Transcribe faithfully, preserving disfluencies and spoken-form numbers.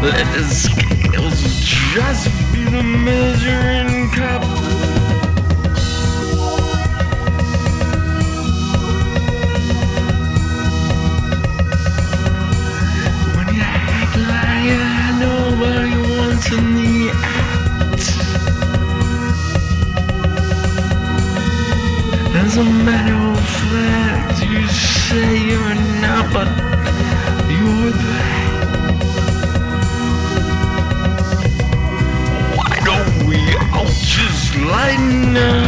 Let the scales just be the measuring cup. When you act like you nobody wants in the act, as a matter of fact, you say you're not, but you're that. Why don't we all just lighten up?